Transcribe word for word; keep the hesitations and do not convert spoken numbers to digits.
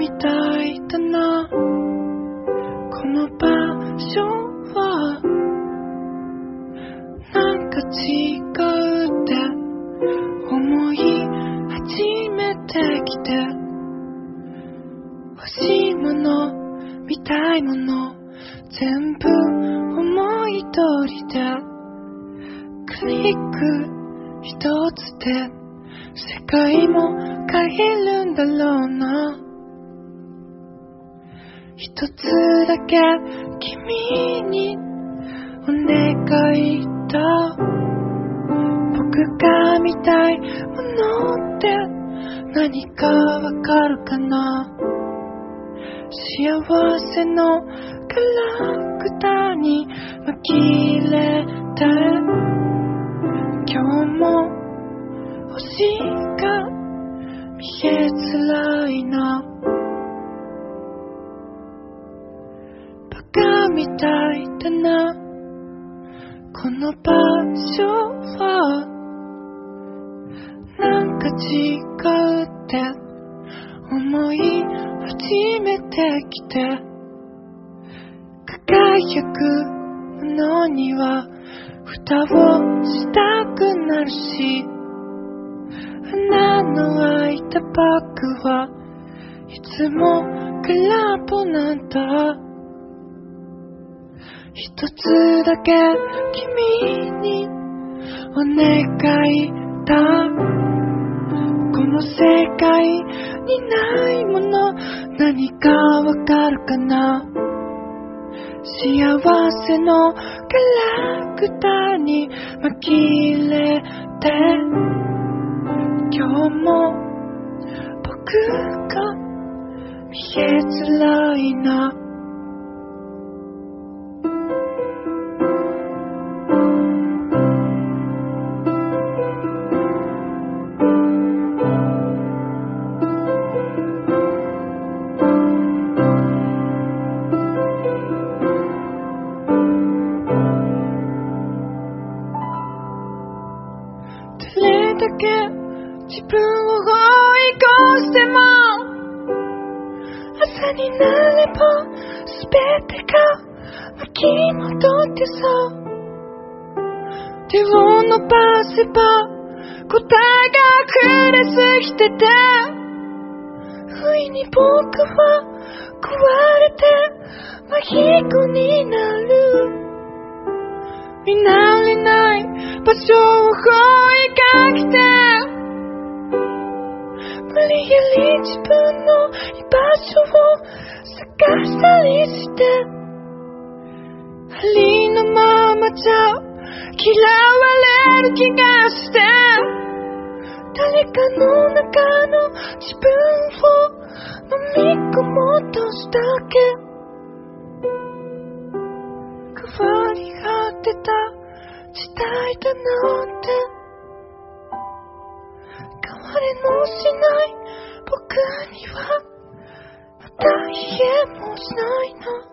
みたいだな、この場所は。なんか違うって思い始めてきて、欲しいもの見たいもの全部思い通りで、クリック一つで世界も変えるんだろうな。一つだけ君にお願いだ。僕が見たいものって何かわかるかな。幸せのガラクタに紛れて、今日も星が見えづらいな。バカみたいだな、この場所は。なんか違うって思い始めてきて、輝くものには蓋をしたくなるし、穴の開いたバッグはいつも空っぽなんだ。一つだけ君にお願いだ。この世界にないもの何かわかるかな。幸せのガラクタに紛れて、今日も僕が見えづらいな。どれだけ自分を追い越しても、朝になれば全てが巻き戻ってそう。手を伸ばせば答えが溢れすぎてて、不意に僕は壊れて迷子になる。見慣れない場所を追いかけて、無理やり自分の居場所を探したりして、ありのままじゃ嫌われる気がして、誰かの中の自分を飲み込もうとしたけ。変わり果てた時代だなんて、変われもしない僕にはまた言えもしないな。